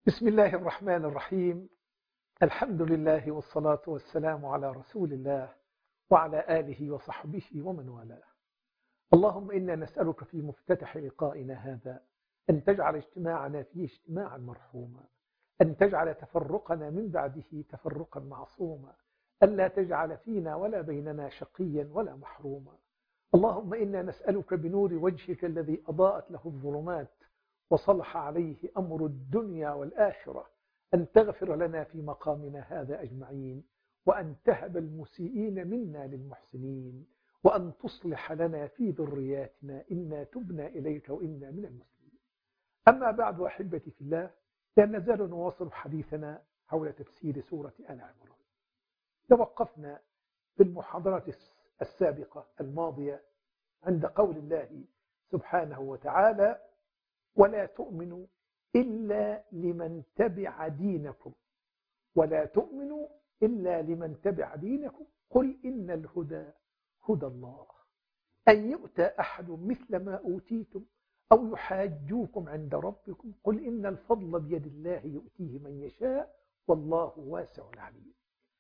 بسم الله الرحمن الرحيم. الحمد لله والصلاة والسلام على رسول الله وعلى آله وصحبه ومن والاه. اللهم إنا نسألك في مفتتح لقائنا هذا أن تجعل اجتماعنا فيه اجتماعا مرحوما، أن تجعل تفرقنا من بعده تفرقا معصوما، ألا تجعل فينا ولا بيننا شقيا ولا محروما. اللهم إنا نسألك بنور وجهك الذي أضاءت له الظلمات وصلح عليه أمر الدنيا والآخرة أن تغفر لنا في مقامنا هذا أجمعين، وأن تهب المسيئين منا للمحسنين، وأن تصلح لنا في ذرياتنا إنا تبنا إليك وإنا من المسلمين. أما بعد أحبتي في الله، لا نزال نواصل حديثنا حول تفسير سورة آل عمران. توقفنا في المحاضرة السابقة الماضية عند قول الله سبحانه وتعالى: ولا تؤمنوا إلا لمن تبع دينكم، ولا تؤمنوا إلا لمن تبع دينكم، قل إن الهدى هدى الله أن يؤتى أحد مثل ما أوتيتم أو يحاجوكم عند ربكم، قل إن الفضل بيد الله يؤتيه من يشاء والله واسع عليم.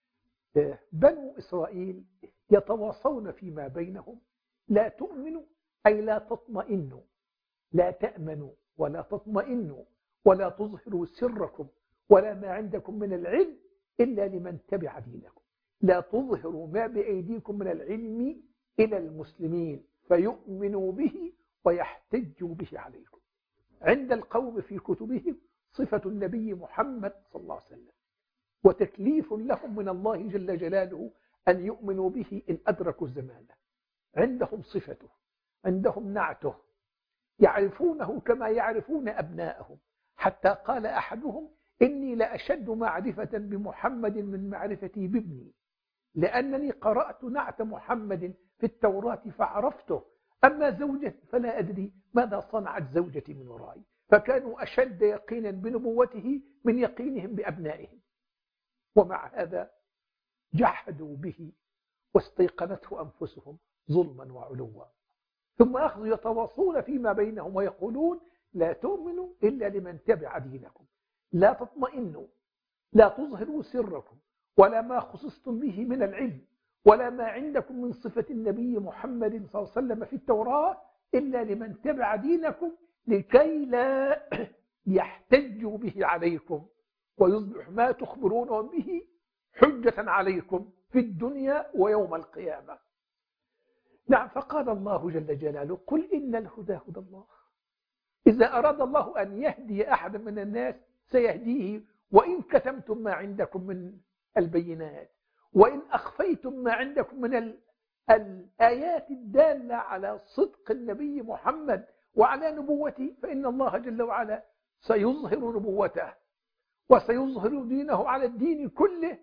بنو إسرائيل يتواصون فيما بينهم: لا تؤمنوا أي لا تطمئنوا، لا تأمنوا ولا تطمئنوا ولا تظهروا سركم ولا ما عندكم من العلم إلا لمن تبع دينكم. لا تظهروا ما بأيديكم من العلم إلى المسلمين فيؤمنوا به ويحتجوا به عليكم. عند القوم في كتبهم صفة النبي محمد صلى الله عليه وسلم، وتكليف لهم من الله جل جلاله أن يؤمنوا به إن أدركوا الزمان. عندهم صفته، عندهم نعته، يعرفونه كما يعرفون أبناءهم، حتى قال أحدهم: إني لأشد معرفة بمحمد من معرفتي بابني، لأنني قرأت نعت محمد في التوراة فعرفته، أما زوجتي فلا أدري ماذا صنعت زوجتي من ورائي. فكانوا أشد يقينا بنبوته من يقينهم بأبنائهم، ومع هذا جحدوا به واستيقنته أنفسهم ظلما وعلوا. ثم أخذوا يتواصون فيما بينهم ويقولون: لا تؤمنوا إلا لمن تبع دينكم، لا تطمئنوا، لا تظهروا سركم ولا ما خصصتم به من العلم ولا ما عندكم من صفة النبي محمد صلى الله عليه وسلم في التوراة إلا لمن تبع دينكم، لكي لا يحتجوا به عليكم ويصبح ما تخبرونهم به حجة عليكم في الدنيا ويوم القيامة. نعم، فقال الله جل جلاله: قل إن الهدى هدى الله. إذا أراد الله أن يهدي أحد من الناس سيهديه، وإن كتمتم ما عندكم من البينات، وإن أخفيتم ما عندكم من الآيات الدالة على صدق النبي محمد وعلى نبوته، فإن الله جل وعلا سيظهر نبوته وسيظهر دينه على الدين كله،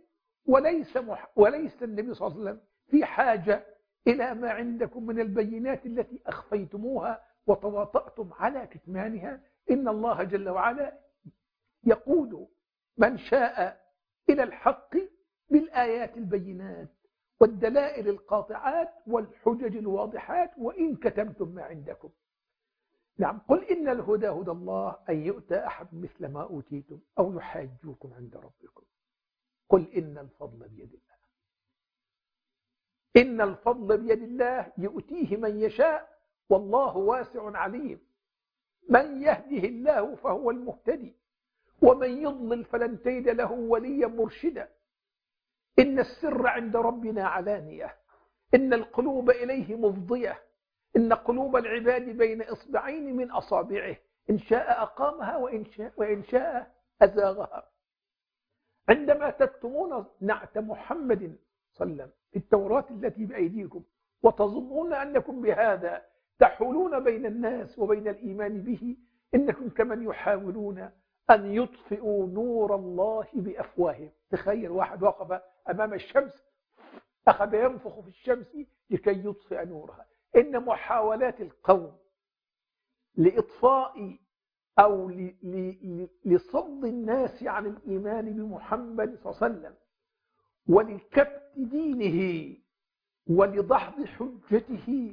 وليس النبي صلى الله عليه وسلم في حاجة إلى ما عندكم من البينات التي أخفيتموها وتواطأتم على كتمانها. إن الله جل وعلا يقود من شاء إلى الحق بالآيات البينات والدلائل القاطعات والحجج الواضحات، وإن كتمتم ما عندكم. نعم، قل إن الهدى هدى الله أن يؤتى أحد مثل ما أوتيتم أو يحاجوكم عند ربكم، قل إن الفضل بيد الله. إن الفضل بيد الله يؤتيه من يشاء والله واسع عليم. من يهده الله فهو المهتدي، ومن يضلل فلن تجد له وليا مرشدا. إن السر عند ربنا علانية، إن القلوب إليه مفضية، إن قلوب العباد بين إصبعين من أصابعه، إن شاء أقامها وإن شاء أزاغها. عندما تكتمون نعت محمد صلى الله عليه وسلم في التوراة التي بأيديكم وتظنون أنكم بهذا تحولون بين الناس وبين الإيمان به، إنكم كمن يحاولون أن يطفئوا نور الله بأفواههم. تخيل واحد وقف أمام الشمس أخذ ينفخ في الشمس لكي يطفئ نورها. إن محاولات القوم لإطفاء أو لصد الناس عن الإيمان بمحمد صلى الله عليه وسلم ولكبت دينه ولضحض حجته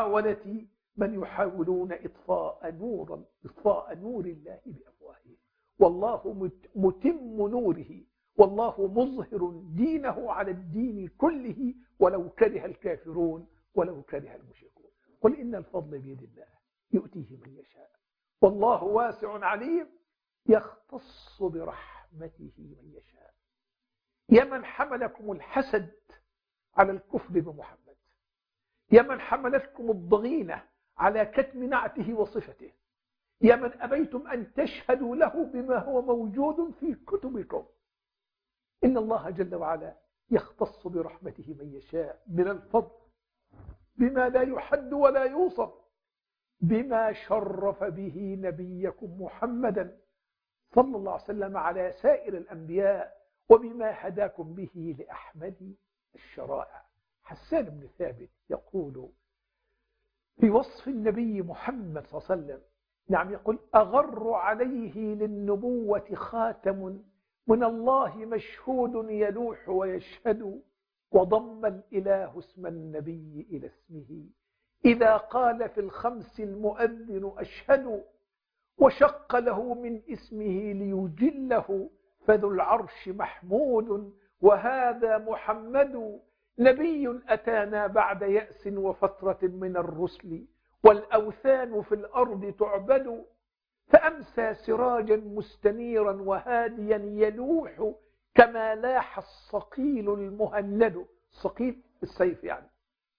كمحاولة من يحاولون إطفاء نور الله بأفواههم. والله متم نوره والله مظهر دينه على الدين كله ولو كره الكافرون ولو كره المشركون. قل إن الفضل بيد الله يؤتيه من يشاء والله واسع عليم يختص برحمته من يشاء. يا من حملكم الحسد على الكفر بمحمد، يا من حملتكم الضغينة على كتم نعته وصفته، يا من أبيتم أن تشهدوا له بما هو موجود في كتبكم، إن الله جل وعلا يختص برحمته من يشاء من الفضل بما لا يحد ولا يوصف، بما شرف به نبيكم محمدا صلى الله عليه وسلم على سائر الأنبياء، وبما هداكم به لأحمد الشرائع. حسان بن ثابت يقول في وصف النبي محمد صلى الله عليه وسلم، نعم، يقول أغر عليه للنبوة خاتم من الله مشهود يلوح ويشهد، وضم الإله اسم النبي إلى اسمه إذا قال في الخمس المؤذن أشهد، وشق له من اسمه ليجله فذو العرش محمود وهذا محمد، نبي أتانا بعد يأس وفترة من الرسل والأوثان في الأرض تعبد، فأمسى سراجا مستنيرا وهاديا يلوح كما لاح الصقيل المهند، صقيل السيف يعني،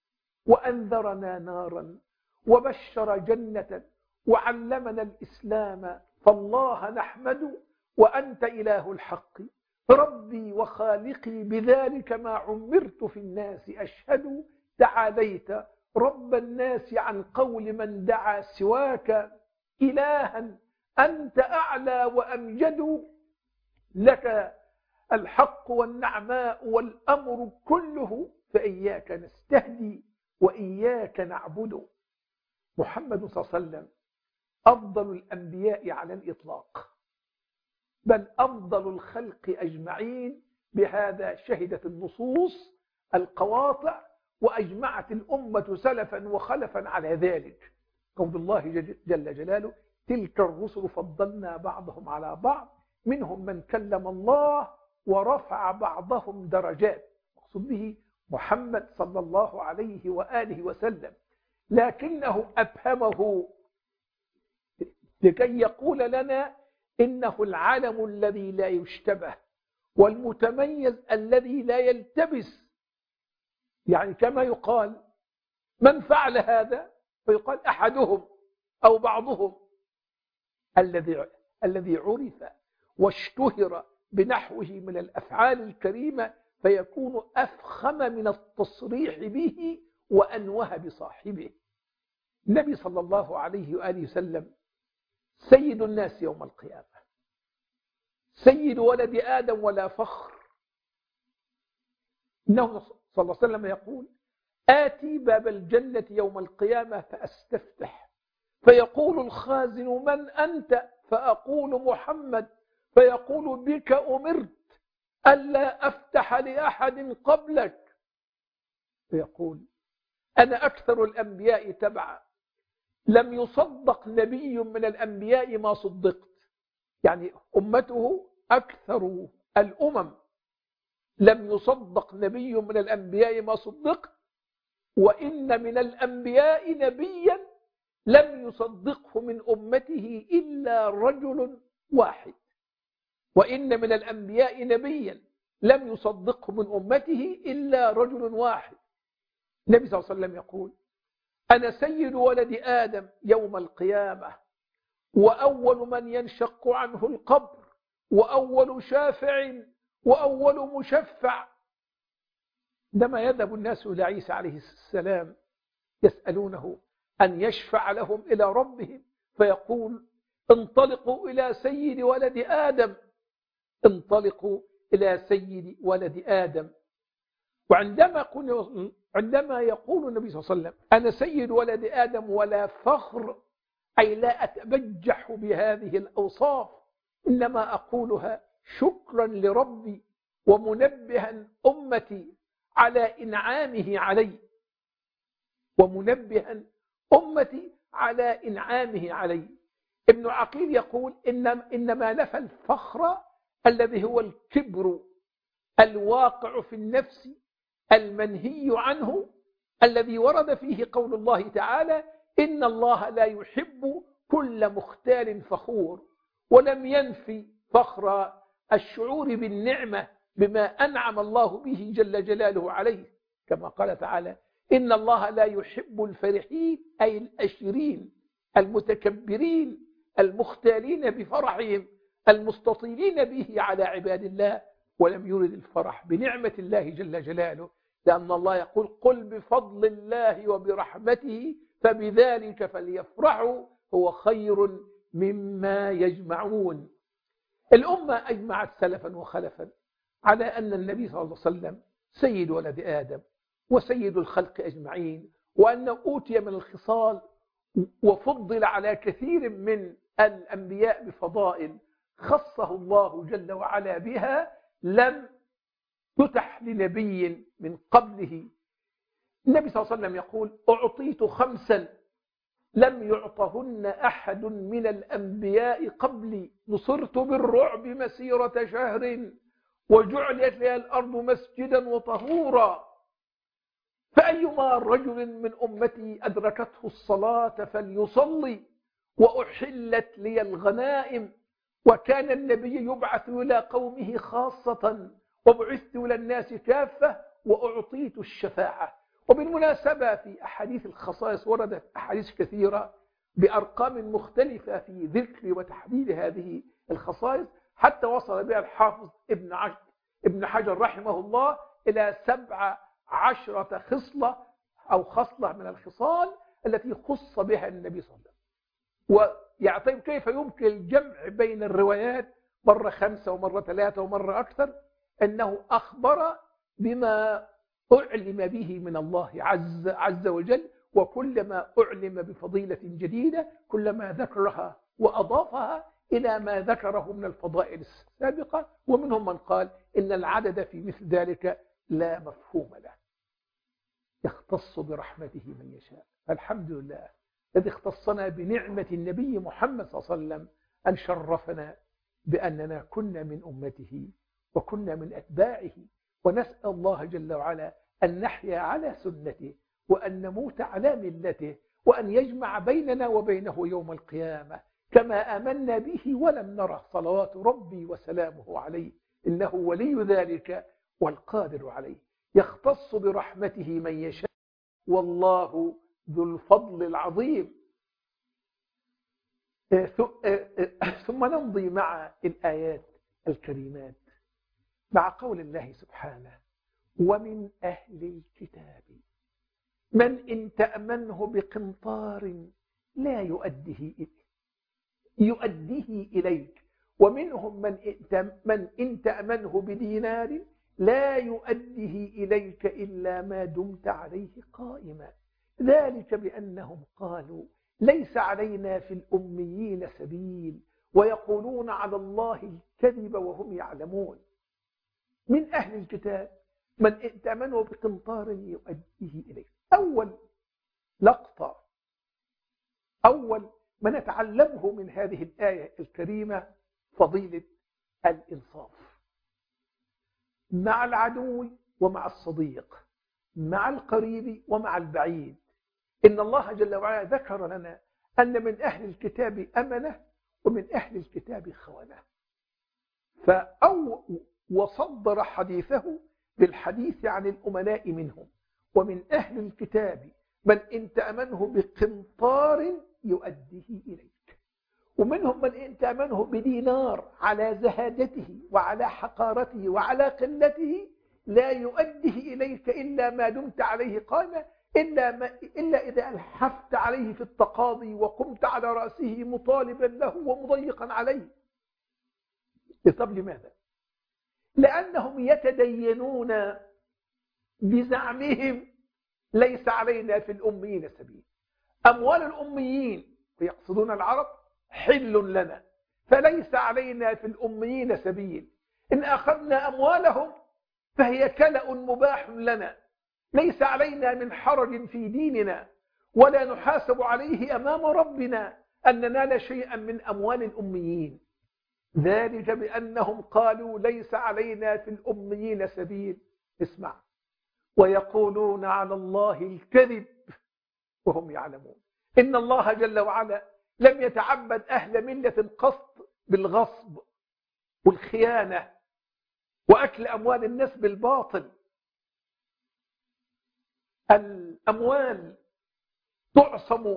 وأنذرنا نارا وبشر جنة وعلمنا الإسلام فالله نحمد، وأنت إله الحق ربي وخالقي بذلك ما عمرت في الناس أشهد، تعاليت رب الناس عن قول من دعا سواك إلها أنت أعلى وأمجد، لك الحق والنعماء والأمر كله فإياك نستهدي وإياك نعبد. محمد صلى الله عليه وسلم أفضل الأنبياء على الإطلاق، بل أفضل الخلق أجمعين، بهذا شهدت النصوص القواطع وأجمعت الأمة سلفا وخلفا على ذلك. قول الله جل جلاله تلك الرسل فضلنا بعضهم على بعض منهم من كلم الله ورفع بعضهم درجات، مقصود به محمد صلى الله عليه وآله وسلم، لكنه أفهمه لكي يقول لنا إنه العالم الذي لا يشتبه والمتميز الذي لا يلتبس. يعني كما يقال من فعل هذا فيقال أحدهم أو بعضهم، الذي عرف واشتهر بنحوه من الأفعال الكريمة فيكون أفخم من التصريح به وأنوه بصاحبه. النبي صلى الله عليه وآله وسلم سيد الناس يوم القيامة، سيد ولد آدم ولا فخر. إنه صلى الله عليه وسلم يقول آتي باب الجنة يوم القيامة فأستفتح فيقول الخازن من أنت؟ فأقول محمد، فيقول بك أمرت ألا أفتح لأحد قبلك، فيقول أنا أكثر الأنبياء تبعا، لم يصدق نبي من الأنبياء ما صدقت. يعني أمته أكثر الأمم، لم يصدق نبي من الأنبياء ما صدقت، وإن من الأنبياء نبيا لم يصدقه من أمته إلا رجل واحد، وإن من الأنبياء نبيا لم يصدقه من أمته إلا رجل واحد. النبي صلى الله عليه وسلم يقول أنا سيد ولد آدم يوم القيامة، وأول من ينشق عنه القبر، وأول شافع، وأول مشفع. عندما يذهب الناس إلى عيسى عليه السلام يسألونه أن يشفع لهم إلى ربهم، فيقول انطلقوا إلى سيد ولد آدم، انطلقوا إلى سيد ولد آدم. وعندما يقول النبي صلى الله عليه وسلم أنا سيد ولد آدم ولا فخر، أي لا أتبجح بهذه الأوصاف، إنما أقولها شكرا لربي ومنبها أمتي على إنعامه علي، ومنبها أمتي على إنعامه علي. ابن عقيل يقول إنما نفى الفخر الذي هو الكبر الواقع في النفس المنهي عنه، الذي ورد فيه قول الله تعالى: إن الله لا يحب كل مختال فخور. ولم ينفي فخر الشعور بالنعمة بما أنعم الله به جل جلاله عليه، كما قال تعالى: إن الله لا يحب الفرحين، أي الأشرين المتكبرين المختالين بفرحهم المستطيلين به على عباد الله. ولم يرد الفرح بنعمة الله جل جلاله، لأن الله يقول: قل بفضل الله وبرحمته فبذلك فليفرحوا هو خير مما يجمعون. الأمة أجمعت سلفا وخلفا على أن النبي صلى الله عليه وسلم سيد ولد آدم وسيد الخلق أجمعين، وأنه أوتي من الخصال وفضل على كثير من الأنبياء بفضائل خصه الله جل وعلا بها لم تتح لنبي من قبله. النبي صلى الله عليه وسلم يقول: أعطيت 5 لم يعطهن أحد من الأنبياء قبلي، نصرت بالرعب مسيرة شهر وجعلت لي الأرض مسجدا وطهورا، فأيما رجل من أمتي أدركته الصلاة فليصلي، وأحلت لي الغنائم، وكان النبي يبعث إلى قومه خاصة وبعثت إلى الناس كافة، وأعطيت الشفاعة. وبالمناسبة في أحاديث الخصائص وردت أحاديث كثيرة بأرقام مختلفة في ذكر وتحديد هذه الخصائص، حتى وصل بها الحافظ ابن حجر رحمه الله إلى 17 خصلة أو خصلة من الخصال التي خص بها النبي صلى الله عليه وسلم. ويعطيب كيف يمكن الجمع بين الروايات، مرة 5 ومرة 3 ومرة أكثر، أنه أخبر بما أعلم به من الله عز وجل، وكلما أعلم بفضيلة جديدة كلما ذكرها وأضافها إلى ما ذكره من الفضائل السابقة. ومنهم من قال إن العدد في مثل ذلك لا مفهوم له، يختص برحمته من يشاء. الحمد لله الذي اختصنا بنعمة النبي محمد صلى الله عليه وسلم أن شرفنا بأننا كنا من أمته وكنا من أتباعه، ونسأل الله جل وعلا أن نحيا على سنته وأن نموت على ملته، وأن يجمع بيننا وبينه يوم القيامة كما آمنا به ولم نره، صلوات ربي وسلامه عليه، إنه ولي ذلك والقادر عليه. يختص برحمته من يشاء والله ذو الفضل العظيم. ثم نمضي مع الآيات الكريمات مع قول الله سبحانه: ومن أهل الكتاب من إن تأمنه بقنطار لا يؤديه إليك، ومنهم من إن تأمنه بدينار لا يؤديه إليك إلا ما دمت عليه قائما، ذلك بأنهم قالوا ليس علينا في الأميين سبيل ويقولون على الله الكذب وهم يعلمون. من أهل الكتاب من إن تأمنه بقنطار يؤديه إليك. أول لقطة، أول ما نتعلمه من هذه الآية الكريمة فضيلة الإنصاف مع العدو ومع الصديق، مع القريب ومع البعيد. إن الله جل وعلا ذكر لنا أن من أهل الكتاب أمنة ومن أهل الكتاب خونة، وصدر حديثه بالحديث عن الأمناء منهم. ومن أهل الكتاب من إن تأمنه بقنطار يؤديه إليك، ومنهم من إن تأمنه بدينار على زهادته وعلى حقارته وعلى قلته لا يؤديه إليك إلا ما دمت عليه قائما، إلا إذا ألحفت عليه في التقاضي وقمت على رأسه مطالبا له ومضيقا عليه. طب لماذا؟ لأنهم يتدينون بزعمهم ليس علينا في الأميين سبيل. أموال الأميين ويقصدون العرب حل لنا، فليس علينا في الأميين سبيل. إن أخذنا أموالهم فهي كلأ مباح لنا، ليس علينا من حرج في ديننا ولا نحاسب عليه أمام ربنا. أن ننال شيئا من أموال الأميين، ذلك بأنهم قالوا ليس علينا في الأميين سبيل. اسمع، ويقولون على الله الكذب وهم يعلمون. إن الله جل وعلا لم يتعبد أهل ملة قصد بالغصب والخيانة وأكل أموال الناس بالباطل. الأموال تعصم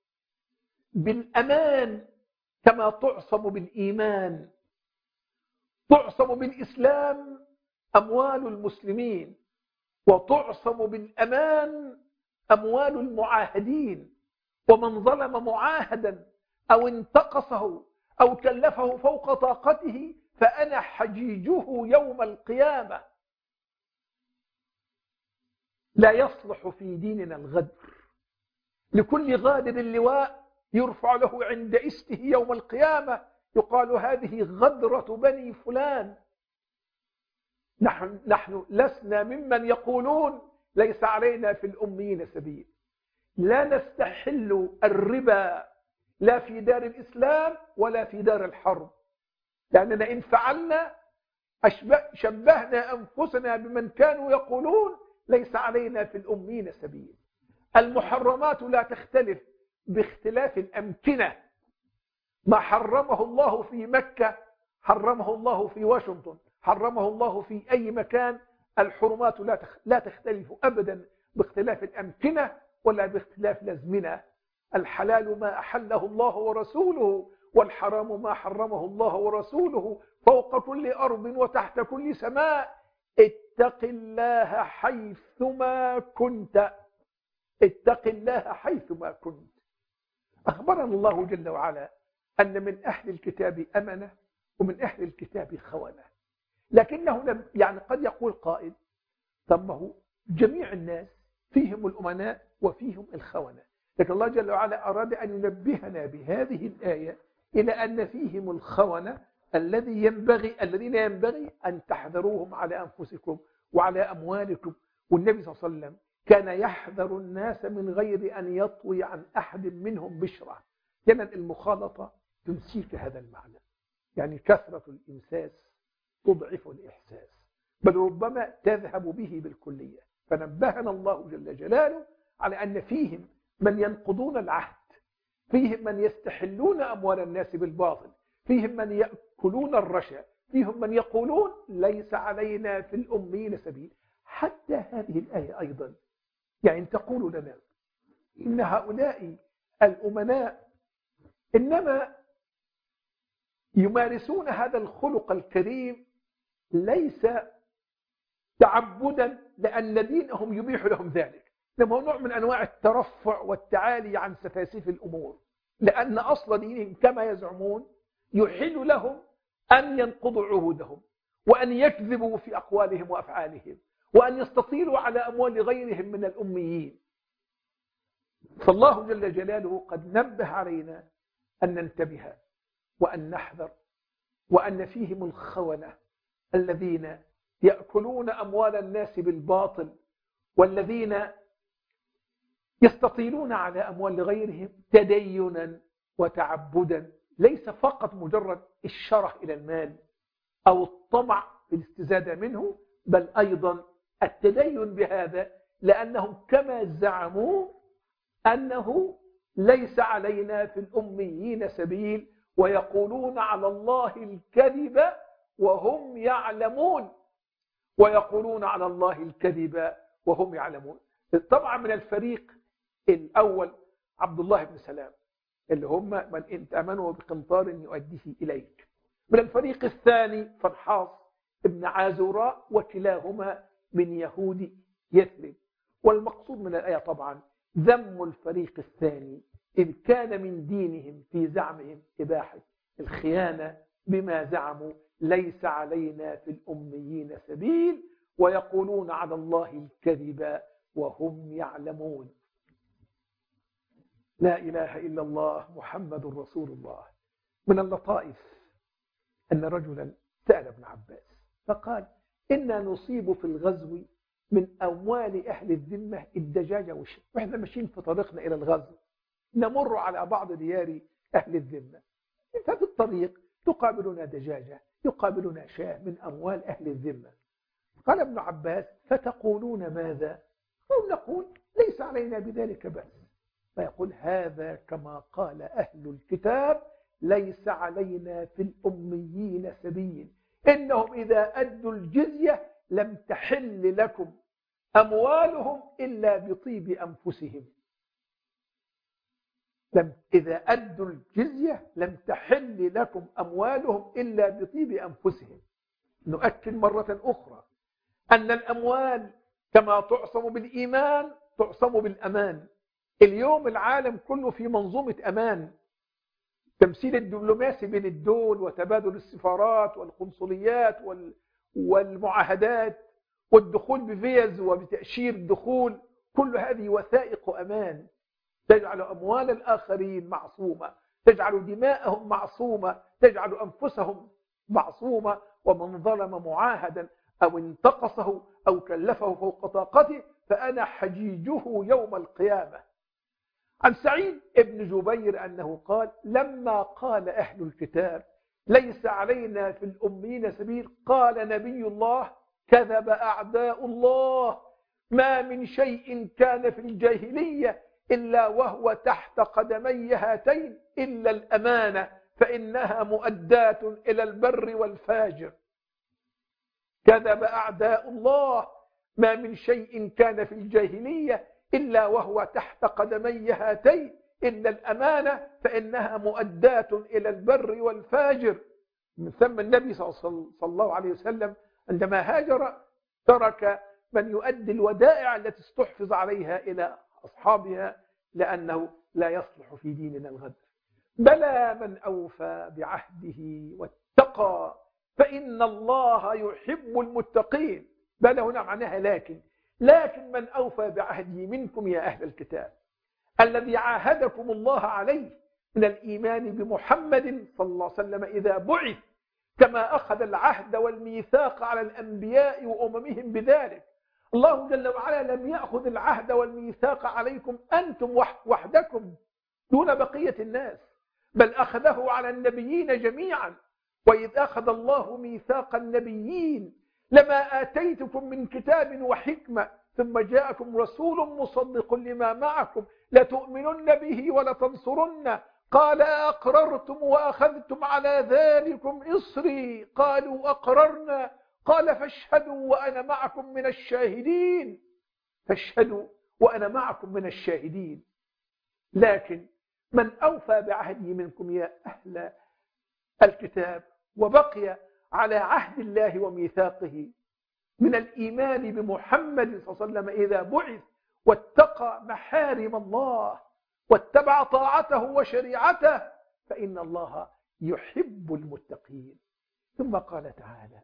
بالأمان كما تعصم بالإيمان. تعصم بالإسلام أموال المسلمين، وتعصم بالأمان أموال المعاهدين. ومن ظلم معاهدا أو انتقصه أو كلفه فوق طاقته فأنا حجيجه يوم القيامة. لا يصلح في ديننا الغدر. لكل غادر اللواء يرفع له عند استه يوم القيامة، يقال هذه غدرة بني فلان. نحن لسنا ممن يقولون ليس علينا في الأميين سبيل. لا نستحل الربا لا في دار الإسلام ولا في دار الحرب، لأننا إن فعلنا شبهنا أنفسنا بمن كانوا يقولون ليس علينا في الأميين سبيل. المحرمات لا تختلف باختلاف الأمكنة. ما حرمه الله في مكة حرمه الله في واشنطن، حرمه الله في أي مكان. الحرمات لا تختلف أبدا باختلاف الأمكنة ولا باختلاف الأزمنة. الحلال ما أحله الله ورسوله، والحرام ما حرمه الله ورسوله، فوق كل أرض وتحت كل سماء. اتق الله حيثما كنت. اتق الله حيثما كنت. أخبرنا الله جل وعلا أن من أهل الكتاب أمنة ومن أهل الكتاب خونة. لكنه يعني قد يقول قائل: طب ما هو جميع الناس فيهم الأمناء وفيهم الخونة. لكن الله جل وعلا أراد أن ينبهنا بهذه الآية إلى أن فيهم الخونة الذين ينبغي أن تحذروهم على أنفسكم وعلى أموالكم. والنبي صلى الله عليه وسلم كان يحذر الناس من غير أن يطوي عن أحد منهم بشرة. كانت المخالطة تنسيك هذا المعنى، يعني كثرة الإمساس تضعف الإحساس، بل ربما تذهب به بالكلية. فنبهنا الله جل جلاله على أن فيهم من ينقضون العهد، فيهم من يستحلون أموال الناس بالباطل، فيهم من يأكلون الرشا، فيهم من يقولون ليس علينا في الأمين سبيل. حتى هذه الآية أيضا يعني تقول لنا إن هؤلاء الأمناء إنما يمارسون هذا الخلق الكريم ليس تعبدا لأن دينهم يبيح لهم ذلك، إنما هو نوع من أنواع الترفع والتعالي عن سفاسف الأمور، لأن أصل دينهم كما يزعمون يحل لهم أن ينقضوا عهودهم وأن يكذبوا في أقوالهم وأفعالهم وأن يستطيلوا على أموال غيرهم من الأميين. فالله جل جلاله قد نبه علينا أن ننتبه وأن نحذر، وأن فيهم الخونة الذين يأكلون أموال الناس بالباطل، والذين يستطيلون على أموال غيرهم تدينا وتعبدا، ليس فقط مجرد الشره إلى المال أو الطمع في الاستزادة منه، بل أيضا التدين بهذا، لأنهم كما زعموا أنه ليس علينا في الأميين سبيل، ويقولون على الله الكذب وهم يعلمون. ويقولون على الله الكذب وهم يعلمون. طبعا من الفريق الأول عبد الله بن سلام اللي هم من إن تأمنوا بقنطار يؤديه إليك. من الفريق الثاني فرحاص ابن عازوراء، وكلاهما من يهود يثرب. والمقصود من الآية طبعا ذم الفريق الثاني، إذ كان من دينهم في زعمهم إباحة الخيانة بما زعموا ليس علينا في الأميين سبيل، ويقولون على الله الكذب وهم يعلمون. لا إله إلا الله محمد رسول الله. من اللطائف أن رجلا سأل ابن عباس فقال: إنا نصيب في الغزو من أموال أهل الذمة الدجاجة والشيء، وإحنا ماشيين في طريقنا إلى الغزو نمر على بعض ديار أهل الذمة. ففي الطريق تقابلنا دجاجة، يقابلنا شاة من أموال أهل الذمة. قال ابن عباس: فتقولون ماذا؟ نقول: ليس علينا بذلك بأس. فيقول: هذا كما قال أهل الكتاب: ليس علينا في الأميين سبيل، إنهم إذا أدوا الجزية لم تحل لكم أموالهم إلا بطيب أنفسهم. إذا أدوا الجزية لم تحل لكم أموالهم إلا بطيب أنفسهم. نؤكد مرة أخرى أن الأموال كما تعصم بالإيمان تعصم بالأمان. اليوم العالم كله في منظومة أمان، تمثيل الدبلوماسي بين الدول وتبادل السفارات والقنصليات والمعاهدات والدخول بفيز وبتأشير الدخول، كل هذه وثائق أمان تجعل أموال الآخرين معصومة، تجعل دماءهم معصومة، تجعل أنفسهم معصومة. ومن ظلم معاهدا أو انتقصه أو كلفه فوق طاقته فأنا حجيجه يوم القيامة. عن سعيد بن جبير أنه قال: لما قال أهل الكتاب ليس علينا في الأمين سبيل، قال نبي الله: كذب أعداء الله، ما من شيء كان في الجاهلية إلا وهو تحت قدمي هاتين إلا الأمانة فإنها مؤداة إلى البر والفاجر. كذب أعداء الله، ما من شيء كان في الجاهلية إلا وهو تحت قدمي هاتين إلا الأمانة فإنها مؤداة إلى البر والفاجر. من ثم النبي صلى الله عليه وسلم عندما هاجر ترك من يؤدي الودائع التي استحفظ عليها إلى أصحابها، لأنه لا يصلح في ديننا الغدر. بلى من أوفى بعهده واتقى فإن الله يحب المتقين. بلى هنا معناها لكن من أوفى بعهده منكم يا أهل الكتاب، الذي عاهدكم الله عليه من الإيمان بمحمد صلى الله عليه وسلم إذا بعث، كما أخذ العهد والميثاق على الأنبياء وأممهم بذلك. الله جل وعلا لم يأخذ العهد والميثاق عليكم أنتم وحدكم دون بقية الناس، بل أخذه على النبيين جميعا. وإذ أخذ الله ميثاق النبيين لما آتيتكم من كتاب وحكمة ثم جاءكم رسول مصدق لما معكم لتؤمنن به ولتنصرن قال: أقررتم وأخذتم على ذلكم إصري؟ قالوا: أقررنا. قال: فاشهدوا وأنا معكم من الشاهدين. فاشهدوا وأنا معكم من الشاهدين. لكن من أوفى بعهده منكم يا أهل الكتاب وبقي على عهد الله وميثاقه من الإيمان بمحمد صلى الله عليه وسلم إذا بعث، واتقى محارم الله واتبع طاعته وشريعته، فإن الله يحب المتقين. ثم قال تعالى: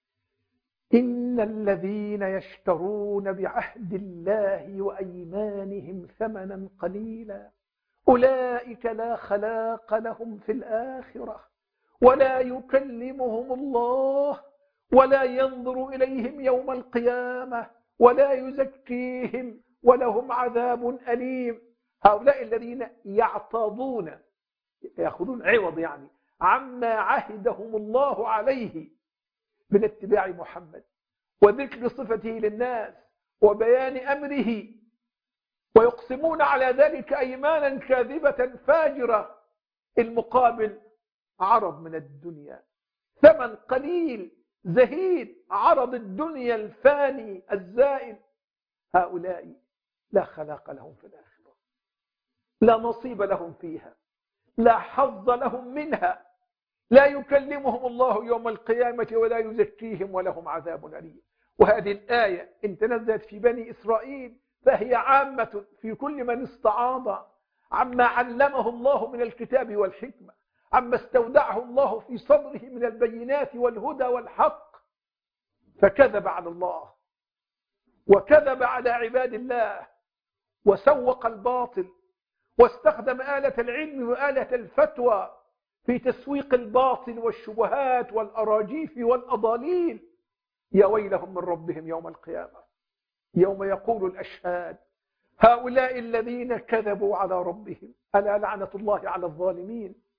إن الذين يشترون بعهد الله وأيمانهم ثمنا قليلا أولئك لا خلاق لهم في الآخرة ولا يكلمهم الله ولا ينظر إليهم يوم القيامة ولا يزكيهم ولهم عذاب أليم. هؤلاء الذين يعتاضون، يأخذون عوض عما عهدهم الله عليه من اتباع محمد وذكر صفته للناس وبيان أمره، ويقسمون على ذلك أيمانا كاذبة فاجرة. المقابل عرض من الدنيا، ثمن قليل زهيد، عرض الدنيا الفاني الزائل. هؤلاء لا خلاق لهم في الآخرة، لا نصيب لهم فيها، لا حظ لهم منها، لا يكلمهم الله يوم القيامة ولا يزكيهم ولهم عذاب أليم. وهذه الآية إن تنزلت في بني إسرائيل فهي عامة في كل من استعاض عما علمه الله من الكتاب والحكمة، عما استودعه الله في صدره من البينات والهدى والحق، فكذب على الله وكذب على عباد الله وسوق الباطل واستخدم آلة العلم وآلة الفتوى في تسويق الباطل والشبهات والأراجيف والأضاليل. يا ويلهم من ربهم يوم القيامة يوم يقول الأشهاد هؤلاء الذين كذبوا على ربهم ألا لعنة الله على الظالمين.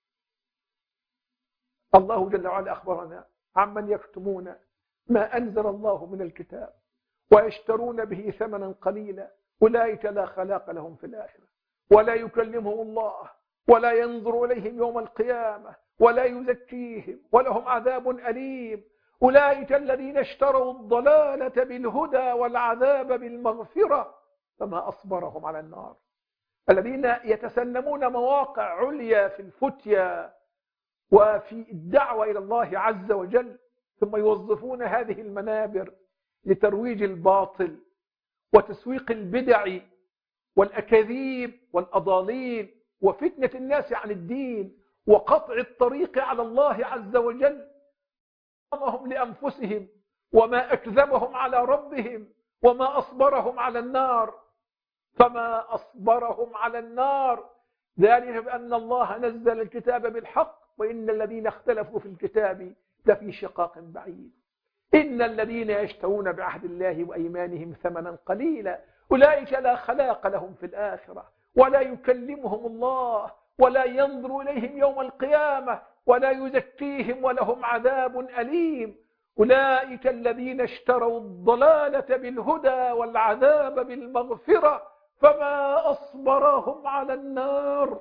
الله جل وعلا أخبرنا عمن يكتمون ما أنزل الله من الكتاب ويشترون به ثمنا قليلا أولئك لا خلاق لهم في الآخرة ولا يكلمهم الله ولا ينظر إليهم يوم القيامة ولا يزكيهم ولهم عذاب أليم أولئك الذين اشتروا الضلالة بالهدى والعذاب بالمغفرة فما أصبرهم على النار. الذين يتسنمون مواقع عليا في الفتيا وفي الدعوة إلى الله عز وجل ثم يوظفون هذه المنابر لترويج الباطل وتسويق البدع والأكاذيب والأضاليل وفتنة الناس عن الدين وقطع الطريق على الله عز وجل. وما هم لأنفسهم وما أكذبهم على ربهم وما أصبرهم على النار. فما أصبرهم على النار ذلك بأن الله نزل الكتاب بالحق وإن الذين اختلفوا في الكتاب لفي شقاق بعيد. إن الذين يشترون بعهد الله وأيمانهم ثمنا قليلا أولئك لا خلاق لهم في الآخرة ولا يكلمهم الله ولا ينظر إليهم يوم القيامة ولا يزكيهم ولهم عذاب أليم. أولئك الذين اشتروا الضلالة بالهدى والعذاب بالمغفرة فما أصبرهم على النار.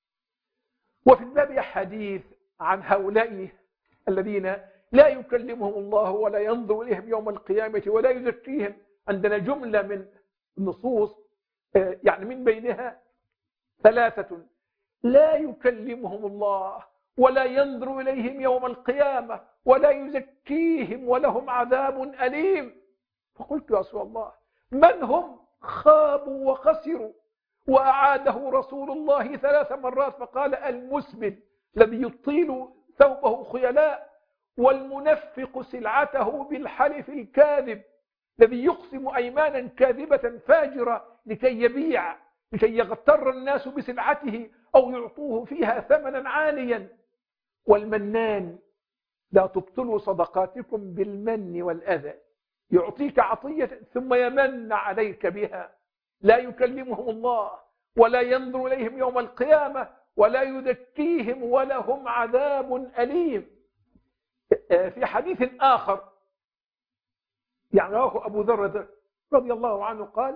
وفي الباب حديث عن هؤلاء الذين لا يكلمهم الله ولا ينظر إليهم يوم القيامة ولا يزكيهم. عندنا جملة من النصوص يعني من بينها ثلاثة لا يكلمهم الله ولا ينظر إليهم يوم القيامة ولا يزكيهم ولهم عذاب أليم. فقلت يا رسول الله من هم؟ خابوا وخسروا. وأعاده رسول الله 3 مرات فقال المسبل الذي يطيل ثوبه خيلاء والمنفق سلعته بالحلف الكاذب الذي يقسم أيمانا كاذبة فاجرة لكي يبيع لكي يغتر الناس بسلعته أو يعطوه فيها ثمنا عاليا. والمنان لا تبطلوا صدقاتكم بالمن والأذى يعطيك عطية ثم يمن عليك بها. لا يكلمهم الله ولا ينظر إليهم يوم القيامة ولا يزكيهم ولهم عذاب أليم. في حديث آخر يعني رواه أبو ذر رضي الله عنه قال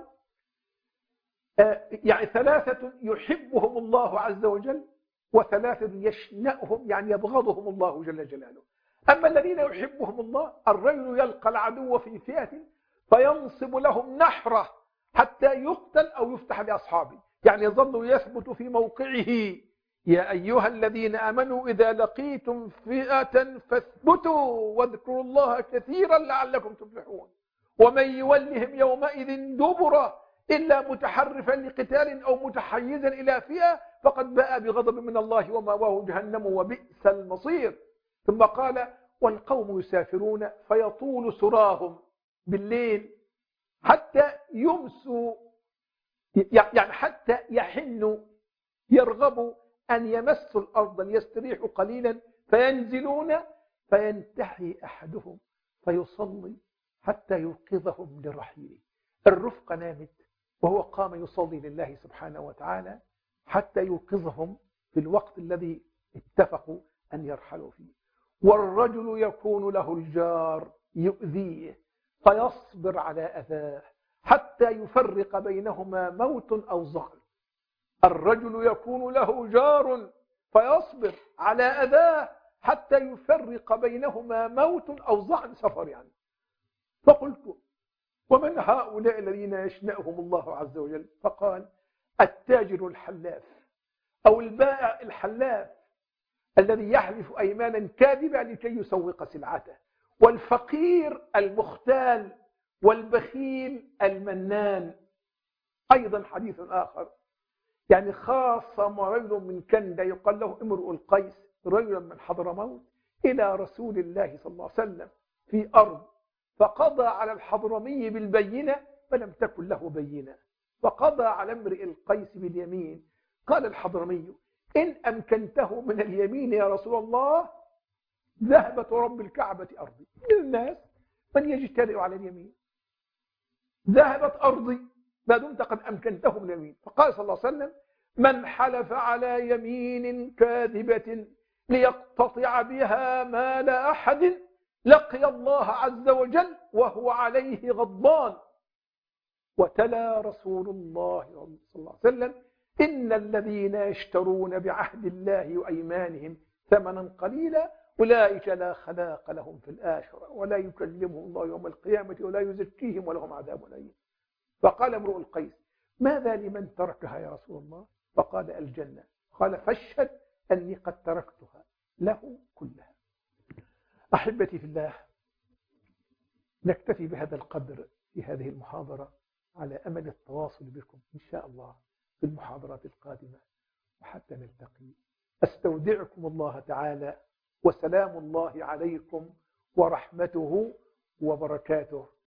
يعني 3 يحبهم الله عز وجل و3 يشنأهم يعني يبغضهم الله جل جلاله. أما الذين يحبهم الله الرجل يلقى العدو في فئة فينصب لهم نحره حتى يقتل أو يفتح لأصحابه يعني يظل يثبت في موقعه. يا أيها الذين آمنوا إذا لقيتم فئة فاثبتوا واذكروا الله كثيرا لعلكم تفلحون. ومن يولهم يومئذ دبره إلا متحرفا لقتال أو متحيزا إلى فئة فقد باء بغضب من الله ومأواه جهنم وبئس المصير. ثم قال والقوم يسافرون فيطول سراهم بالليل حتى يمسوا يعني حتى يحنوا يرغبوا أن يمسوا الأرض ليستريحوا قليلا فينزلون فينتحي أحدهم فيصلي حتى يوقظهم لرحيله. الرفقة نامت وهو قام يصلي لله سبحانه وتعالى حتى يوقظهم في الوقت الذي اتفقوا أن يرحلوا فيه. والرجل يكون له الجار يؤذيه فيصبر على أذاه حتى يفرق بينهما موت أو ظهر. الرجل يكون له جار فيصبر على أذاه حتى يفرق بينهما موت أو ظهر سفر يعني. فقلت ومن هؤلاء الذين يشنأهم الله عز وجل؟ فقال التاجر الحلاف أو البائع الحلاف الذي يحلف أيمانا كاذبة لكي يسوق سلعته، والفقير المختال، والبخيل المنان. أيضا حديث آخر يعني خاصم رجل من كندة يقال له امرؤ القيس رجلا من حضرموت إلى رسول الله صلى الله عليه وسلم في أرض فقضى على الحضرمي بالبينة فلم تكن له بينة فقضى على امرئ القيس باليمين. قال الحضرمي إن أمكنته من اليمين يا رسول الله ذهبت رب الكعبة أرضي. من الناس من يجترئ على اليمين، ذهبت أرضي ما دمت قد أمكنته من اليمين. فقال صلى الله عليه وسلم من حلف على يمين كاذبة ليقتطع بها مال أحد لقي الله عز وجل وهو عليه غضبان. وتلا رسول الله صلى الله عليه وسلم: إن الذين يشترون بعهد الله وأيمانهم ثمنا قليلا أولئك لا خلاق لهم في الآخرة ولا يكلمهم الله يوم القيامة ولا يزكيهم ولهم عذاب أليم. فقال امرؤ القيس: ماذا لمن تركها يا رسول الله؟ فقال: الجنة. قال: فاشهد أني قد تركتها له كلها. أحبتي في الله، نكتفي بهذا القدر في هذه المحاضرة على أمل التواصل بكم إن شاء الله في المحاضرات القادمة، وحتى نلتقي أستودعكم الله تعالى، وسلام الله عليكم ورحمته وبركاته.